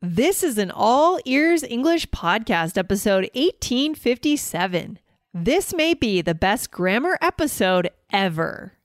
This is an All Ears English podcast, episode 1857. This may be the best grammar episode ever.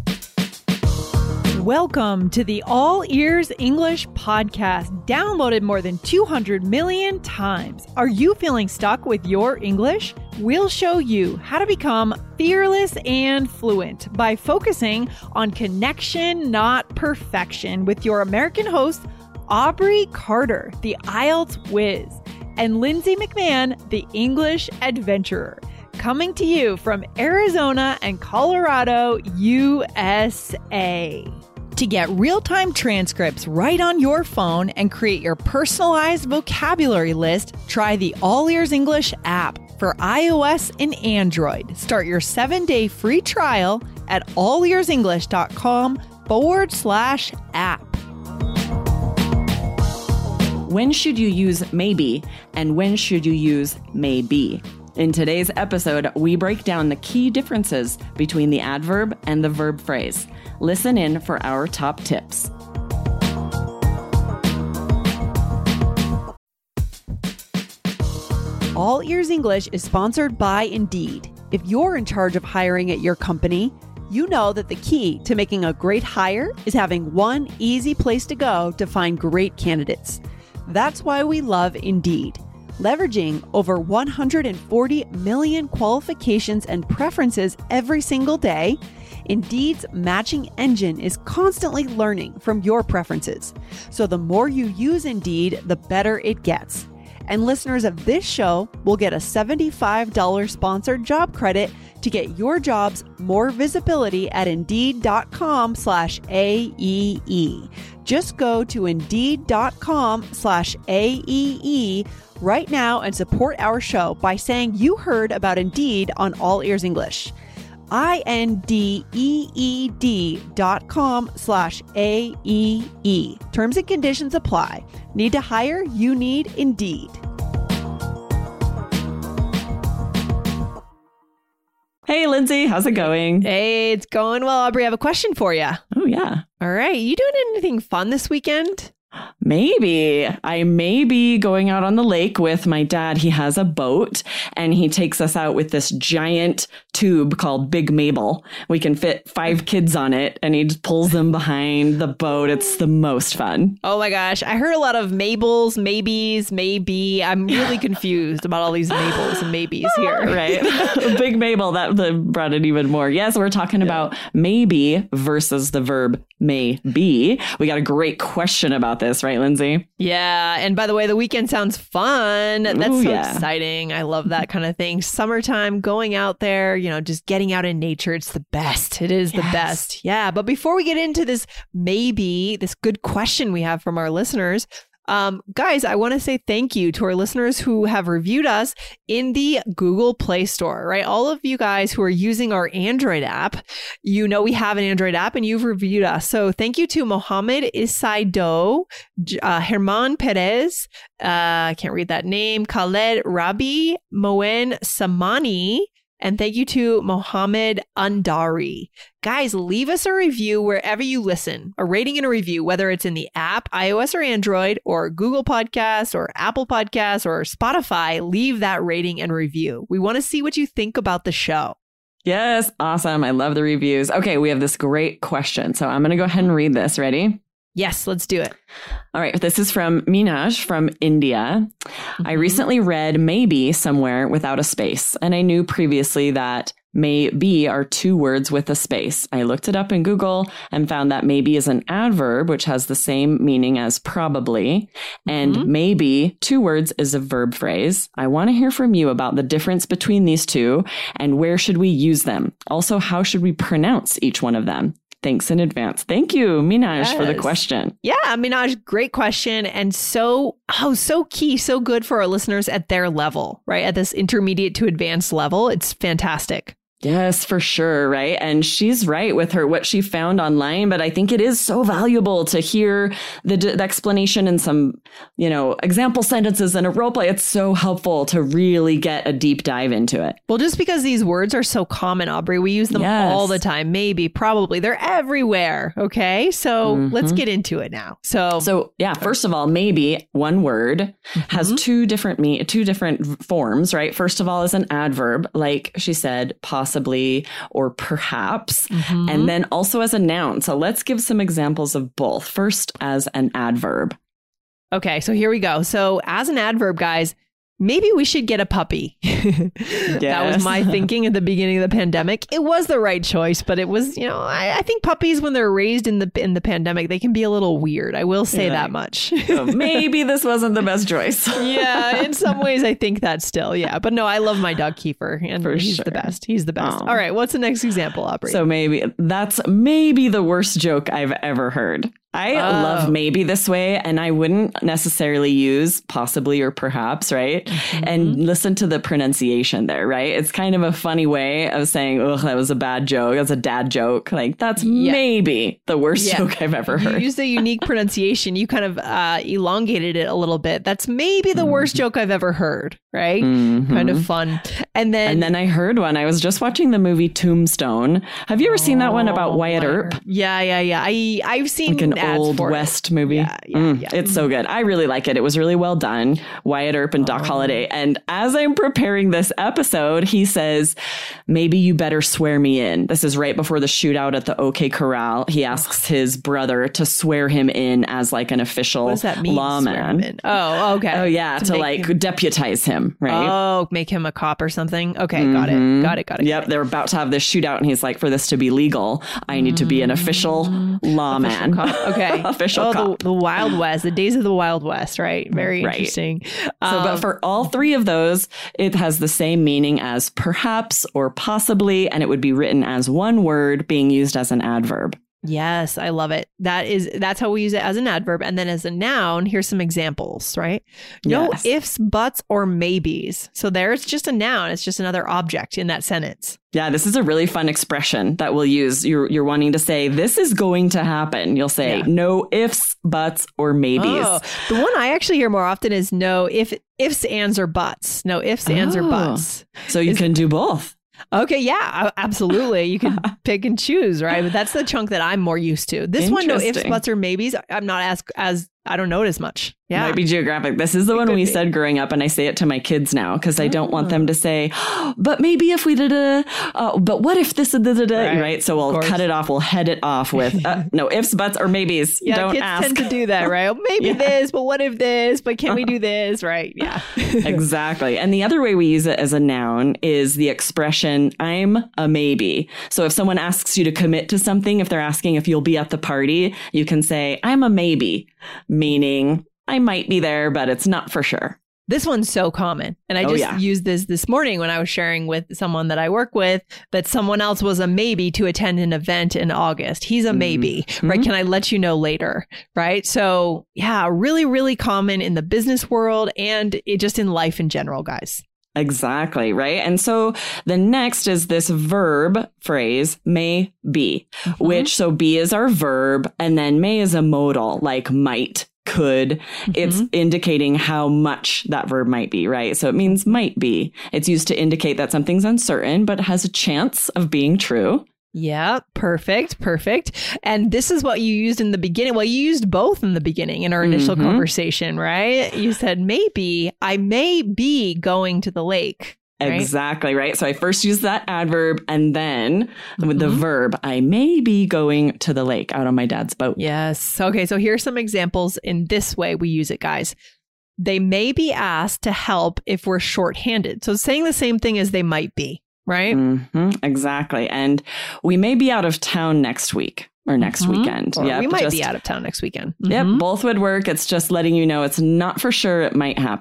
Welcome to the All Ears English podcast, downloaded more than 200 million times. Are you feeling stuck with your English? We'll show you how to become fearless and fluent by focusing on connection, not perfection, with your American host, Aubrey Carter, the IELTS whiz, and Lindsay McMahon, the English adventurer, coming to you from Arizona and Colorado, USA. To get real-time transcripts right on your phone and create your personalized vocabulary list, try the All Ears English app for iOS and Android. Start your 7-day free trial at allearsenglish.com/app. When should you use maybe and when should you use may be? In today's episode, we break down the key differences between the adverb and the verb phrase. Listen in for our top tips. All Ears English is sponsored by Indeed. If you're in charge of hiring at your company, you know that the key to making a great hire is having one easy place to go to find great candidates. That's why we love Indeed. Leveraging over 140 million qualifications and preferences every single day, Indeed's matching engine is constantly learning from your preferences. So the more you use Indeed, the better it gets. And listeners of this show will get a $75 sponsored job credit to get your jobs more visibility at Indeed.com/AEE. Just go to Indeed.com/AEE right now and support our show by saying you heard about Indeed on All Ears English. INDEED.com/AEE. Terms and conditions apply. Need to hire? You need Indeed. Hey, Lindsay, how's it going? Hey, it's going well, Aubrey. I have a question for you. Oh, yeah. All right. You doing anything fun this weekend? Maybe. I may be going out on the lake with my dad. He has a boat and he takes us out with this giant tube called Big Mabel. We can fit 5 kids on it and he just pulls them behind the boat. It's the most fun. Oh my gosh. I heard a lot of Mabels, maybes, maybe. I'm really confused about all these Mabels and maybes here. Right. Big Mabel, that brought it even more. Yes, we're talking about maybe versus the verb may be. We got a great question about this, right, Lindsay? Yeah. And by the way, the weekend sounds fun. That's exciting. I love that kind of thing. Summertime, going out there, just getting out in nature. It's the best. It is the best. Yeah. But before we get into this good question we have from our listeners, guys, I want to say thank you to our listeners who have reviewed us in the Google Play Store, right? All of you guys who are using our Android app, we have an Android app and you've reviewed us. So thank you to Mohammed Isaido, Herman Perez, I can't read that name, Khaled Rabi, Moen Samani, and thank you to Mohammed Andari. Guys, leave us a review wherever you listen, a rating and a review, whether it's in the app, iOS or Android, or Google Podcasts, or Apple Podcasts, or Spotify. Leave that rating and review. We want to see what you think about the show. Yes, awesome. I love the reviews. Okay, we have this great question. So I'm going to go ahead and read this. Ready? Yes, let's do it. All right. This is from Minaj from India. I recently read maybe somewhere without a space, and I knew previously that may be are 2 words with a space. I looked it up in Google and found that maybe is an adverb, which has the same meaning as probably, and maybe 2 words is a verb phrase. I want to hear from you about the difference between these two and where should we use them? Also, how should we pronounce each one of them? Thanks in advance. Thank you, Minaj, for the question. Yeah, Minaj, great question. And so key, so good for our listeners at their level, right? At this intermediate to advanced level. It's fantastic. Yes, for sure. Right. And she's right with what she found online. But I think it is so valuable to hear the explanation in some, example sentences and a role play. It's so helpful to really get a deep dive into it. Well, just because these words are so common, Aubrey, we use them all the time. Maybe, probably. They're everywhere. OK, so let's get into it now. So yeah, first of all, maybe one word has two different forms. Right. First of all, is an adverb, like she said, possibly or perhaps, and then also as a noun. So let's give some examples of both. First, as an adverb. Okay, so here we go. So as an adverb, guys, maybe we should get a puppy. That was my thinking at the beginning of the pandemic. It was the right choice, but it was, I think puppies, when they're raised in the pandemic, they can be a little weird. I will say that much. So maybe this wasn't the best choice. Yeah, in some ways, I think that still. Yeah, but no, I love my dog Kiefer, and he's the best. He's the best. All right, what's the next example, Aubrey? So that's maybe the worst joke I've ever heard. I love maybe this way, and I wouldn't necessarily use possibly or perhaps, right? And listen to the pronunciation there, right? It's kind of a funny way of saying, oh, that was a bad joke. That's a dad joke. Like, that's maybe the worst joke I've ever heard. You used a unique pronunciation. You kind of elongated it a little bit. That's maybe the worst joke I've ever heard, right? Kind of fun. And then I heard one. I was just watching the movie Tombstone. Have you ever seen that one about Wyatt Earp? Yeah. I've seen like an old West movie. Yeah. It's so good. I really like it. It was really well done. Wyatt Earp and Doc Holliday. And as I'm preparing this episode, he says, maybe you better swear me in. This is right before the shootout at the OK Corral. He asks his brother to swear him in as like an official lawman. Oh, okay. Oh, yeah. To like deputize him, right? Oh, make him a cop or something. Okay. Got it. Yep. They're about to have this shootout. And he's like, for this to be legal, I need to be an official lawman. Official cop. Okay. Official cop. The Wild West, the days of the Wild West, right? Very interesting. But for all three of those, it has the same meaning as perhaps or possibly, and it would be written as one word being used as an adverb. Yes, I love it. That's how we use it as an adverb. And then as a noun, here's some examples, right? No ifs, buts, or maybes. So there's just a noun. It's just another object in that sentence. Yeah, this is a really fun expression that we'll use. You're wanting to say, this is going to happen. You'll say no ifs, buts, or maybes. Oh, the one I actually hear more often is no ifs, ands, or buts. No ifs, ands, or buts. So you can do both. Okay, yeah, absolutely. You can pick and choose, right? But that's the chunk that I'm more used to. This one, no ifs, buts, or maybes, I'm not as I don't know it as much. Yeah. Might be geographic. This is the one we said growing up, and I say it to my kids now because I don't want them to say, but maybe if we did but what if this, right? So we'll cut it off. We'll head it off with no ifs, buts, or maybes. Yeah, don't kids ask. tend to do that, right? Maybe this, but what if this, but can we do this, right? Yeah. Exactly. And the other way we use it as a noun is the expression, I'm a maybe. So if someone asks you to commit to something, if they're asking if you'll be at the party, you can say, I'm a maybe, meaning I might be there, but it's not for sure. This one's so common. And I just used this morning when I was sharing with someone that I work with that someone else was a maybe to attend an event in August. He's a maybe, right? Can I let you know later? Right. So yeah, really, really common in the business world and just in life in general, guys. Exactly. Right. And so the next is this verb phrase, may be, which so be is our verb. And then may is a modal, like might, could. It's indicating how much that verb might be, right? So it means might be. It's used to indicate that something's uncertain, but has a chance of being true. Yeah, perfect. And this is what you used in the beginning. Well, you used both in the beginning in our initial conversation, right? You said, maybe I may be going to the lake. Right? Exactly, right? So I first used that adverb and then with the verb, I may be going to the lake out on my dad's boat. Yes. Okay, so here's some examples in this way we use it, guys. They may be asked to help if we're shorthanded. So saying the same thing as they might be, right? Exactly. And we may be out of town next week. Or next weekend. Or we might be out of town next weekend. Yep, both would work. It's just letting you know it's not for sure. It might happen.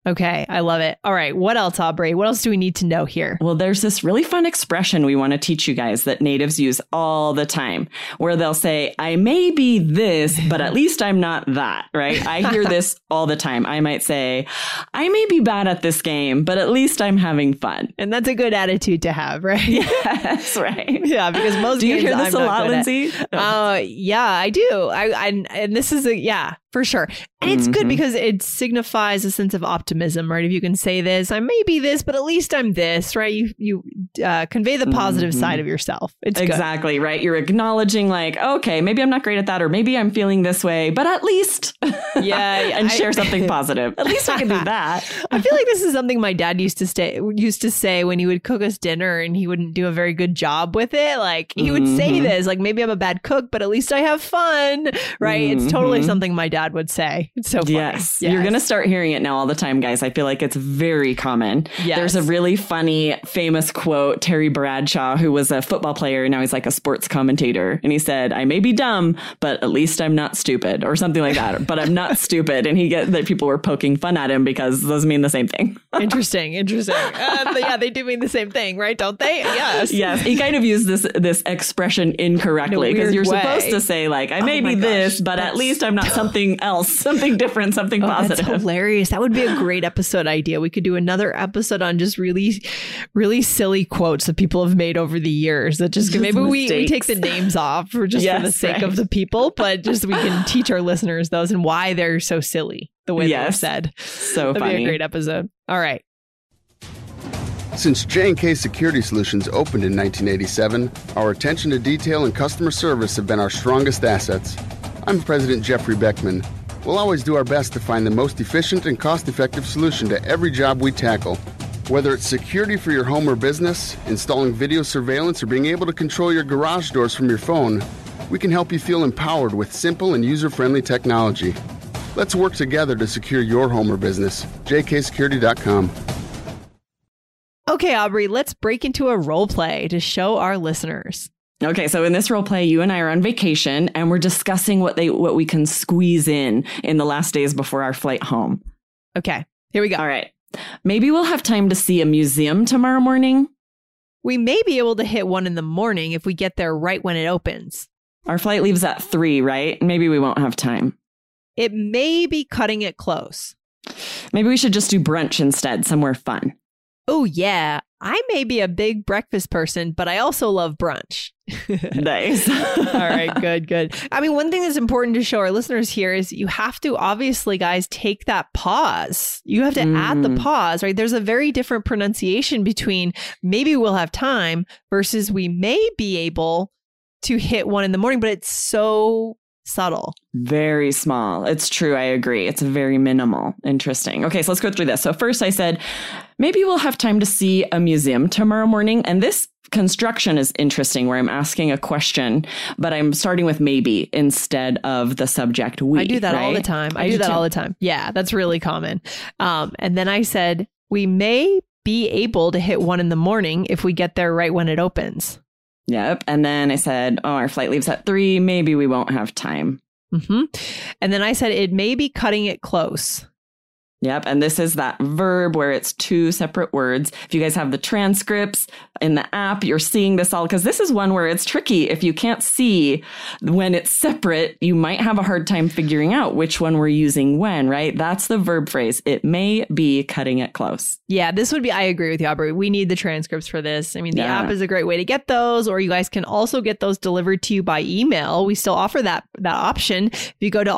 Okay, I love it. All right, what else, Aubrey? What else do we need to know here? Well, there's this really fun expression we want to teach you guys that natives use all the time, where they'll say, I may be this, but at least I'm not that, right? I hear this all the time. I might say, I may be bad at this game, but at least I'm having fun. And that's a good attitude to have, right? Yes, right. Yeah, because most do you games hear this I'm a lot, Lindsay? Yeah, I do. And this is for sure. And it's good because it signifies a sense of optimism, right? If you can say this, I may be this, but at least I'm this, right? You convey the positive side of yourself. It's exactly good. Right. You're acknowledging like, okay, maybe I'm not great at that, or maybe I'm feeling this way, but at least and share something positive. At least I can do that. I feel like this is something my dad used to say when he would cook us dinner and he wouldn't do a very good job with it. Like he would say this, like, maybe I'm a bad cook, but at least I have fun, right? It's totally something my dad would say. It's so funny. Yes. You're going to start hearing it now all the time, guys. I feel like it's very common. Yes. There's a really funny, famous quote, Terry Bradshaw, who was a football player, and now he's like a sports commentator. And he said, I may be dumb, but at least I'm not stupid, or something like that. But I'm not stupid. And that people were poking fun at him because those mean the same thing. Interesting. Yeah, they do mean the same thing, right? Don't they? Yes. Yes. He kind of used this expression incorrectly, because you're supposed to say like, I may be this, but at least I'm not something else, something different, something positive. That's hilarious. That would be a great episode idea. We could do another episode on just really, really silly quotes that people have made over the years. That just maybe we take the names off for the sake of the people, but just we can teach our listeners those and why they're so silly the way they're said. So That'd be a great episode. All right. Since J&K Security Solutions opened in 1987, our attention to detail and customer service have been our strongest assets. I'm President Jeffrey Beckman. We'll always do our best to find the most efficient and cost-effective solution to every job we tackle. Whether it's security for your home or business, installing video surveillance, or being able to control your garage doors from your phone, we can help you feel empowered with simple and user-friendly technology. Let's work together to secure your home or business. jksecurity.com. Okay, Aubrey, let's break into a role play to show our listeners. Okay, so in this role play, you and I are on vacation, and we're discussing what we can squeeze in the last days before our flight home. Okay, here we go. All right. Maybe we'll have time to see a museum tomorrow morning. We may be able to hit one in the morning if we get there right when it opens. Our flight leaves at 3, right? Maybe we won't have time. It may be cutting it close. Maybe we should just do brunch instead, somewhere fun. Oh, yeah. I may be a big breakfast person, but I also love brunch. Nice. All right, good. I mean, one thing that's important to show our listeners here is you have to, obviously, guys, take that pause. You have to add the pause, right? There's a very different pronunciation between maybe we'll have time versus we may be able to hit 1 in the morning, but it's so subtle. Very small. It's true. I agree. It's very minimal. Interesting. Okay, so let's go through this. So first I said, maybe we'll have time to see a museum tomorrow morning. And this construction is interesting where I'm asking a question, but I'm starting with maybe instead of the subject we. I do that right? all the time. I do that all the time. Yeah, that's really common. And then I said, we may be able to hit 1 in the morning if we get there right when it opens. Yep. And then I said, our flight leaves at 3. Maybe we won't have time. And then I said, it may be cutting it close. Yep. And this is that verb where it's 2 separate words. If you guys have the transcripts in the app, you're seeing this all, because this is one where it's tricky. If you can't see when it's separate, you might have a hard time figuring out which one we're using when, right? That's the verb phrase. It may be cutting it close. Yeah, this would be, I agree with you, Aubrey. We need the transcripts for this. I mean, the app is a great way to get those, or you guys can also get those delivered to you by email. We still offer that option. If you go to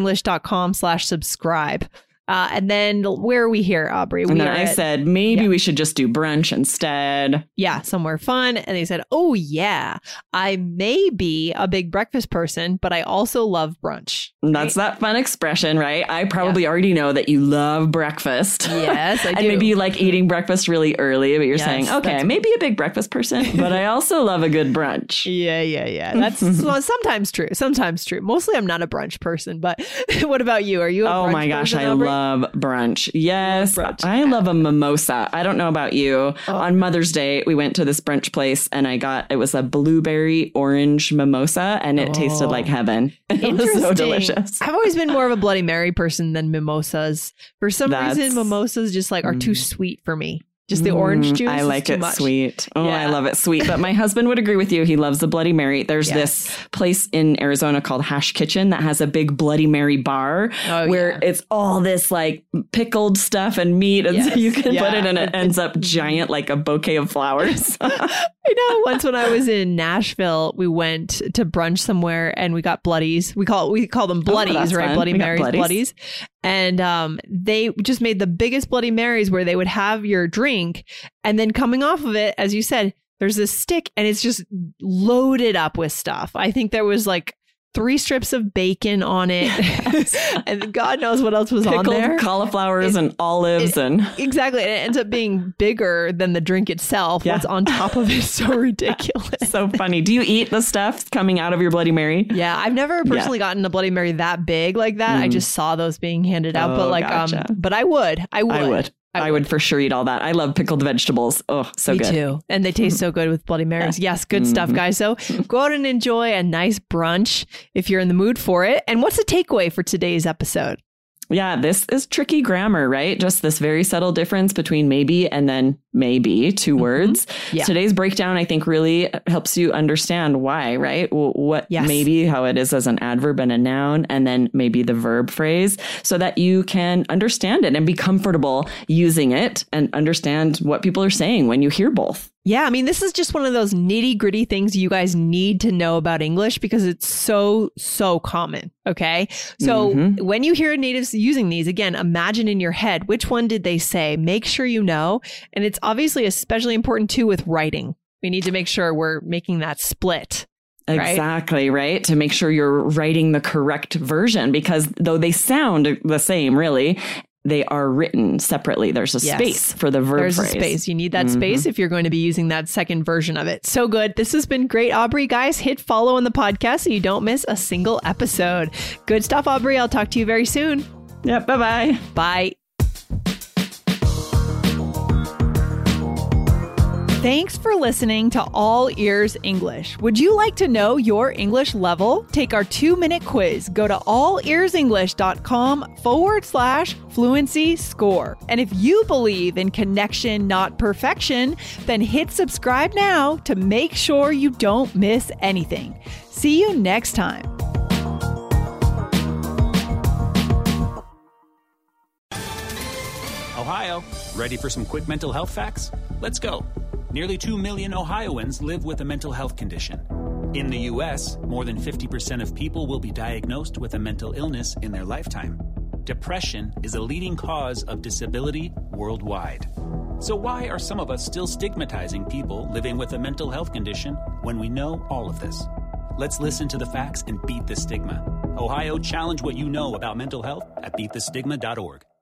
allearsenglish.com/subscribe. And then where are we here, Aubrey? And then I said, maybe we should just do brunch instead. Yeah, somewhere fun. And they said, oh, yeah, I may be a big breakfast person, but I also love brunch. That's that fun expression, right? I probably already know that you love breakfast. Yes, I do. And maybe you like eating breakfast really early, but you're saying, okay, maybe a big breakfast person, but I also love a good brunch. Yeah. That's sometimes true. Mostly I'm not a brunch person, but what about you? Are you a brunch person? Oh my gosh, I love love brunch. Yes, brunch. I love a mimosa. I don't know about you. On Mother's Day, we went to this brunch place and it was a blueberry orange mimosa and it tasted like heaven. It was so delicious. I've always been more of a Bloody Mary person than mimosas. For some reason, mimosas just are too sweet for me. Just the orange juice. I like it sweet. Oh, yeah. I love it sweet. But my husband would agree with you. He loves the Bloody Mary. There's this place in Arizona called Hash Kitchen that has a big Bloody Mary bar where it's all this pickled stuff and meat. And so you can put it and it ends up giant like a bouquet of flowers. I know. Once when I was in Nashville, we went to brunch somewhere and we got Bloodies. We call them Bloodies, right? Fun. Bloody Marys, Bloodies. And they just made the biggest Bloody Marys where they would have your drink. And then coming off of it, as you said, there's this stick and it's just loaded up with stuff. I think there was 3 strips of bacon on it. And God knows what else was Pickled on there. Cauliflowers and olives. Exactly. And it ends up being bigger than the drink itself. What's on top of it is so ridiculous. So funny. Do you eat the stuff coming out of your Bloody Mary? Yeah. I've never personally gotten a Bloody Mary that big like that. I just saw those being handed out. But gotcha. But I would. I would for sure eat all that. I love pickled vegetables. Oh, so good. Me too. And they taste so good with Bloody Marys. Yes, good stuff, guys. So go out and enjoy a nice brunch if you're in the mood for it. And what's the takeaway for today's episode? Yeah, this is tricky grammar, right? Just this very subtle difference between maybe and then maybe, 2 words. Yeah. Today's breakdown, I think, really helps you understand why, right? What maybe, how it is as an adverb and a noun, and then maybe the verb phrase, so that you can understand it and be comfortable using it and understand what people are saying when you hear both. Yeah, I mean, this is just one of those nitty gritty things you guys need to know about English because it's so common. Okay. So when you hear natives using these, again, imagine in your head, which one did they say? Make sure you know. And it's obviously especially important too with writing. We need to make sure we're making that split. Exactly, right? To make sure you're writing the correct version, because though they sound the same, really, they are written separately. There's a space for the verb phrase. There's a space. You need that space if you're going to be using that second version of it. So good. This has been great, Aubrey. Guys, hit follow on the podcast so you don't miss a single episode. Good stuff, Aubrey. I'll talk to you very soon. Yep. Bye-bye. Bye. Thanks for listening to All Ears English. Would you like to know your English level? Take our 2-minute quiz. Go to allearsenglish.com/fluency score. And if you believe in connection, not perfection, then hit subscribe now to make sure you don't miss anything. See you next time. Ohio, ready for some quick mental health facts? Let's go. Nearly 2 million Ohioans live with a mental health condition. In the U.S., more than 50% of people will be diagnosed with a mental illness in their lifetime. Depression is a leading cause of disability worldwide. So why are some of us still stigmatizing people living with a mental health condition when we know all of this? Let's listen to the facts and beat the stigma. Ohio, challenge what you know about mental health at beatthestigma.org.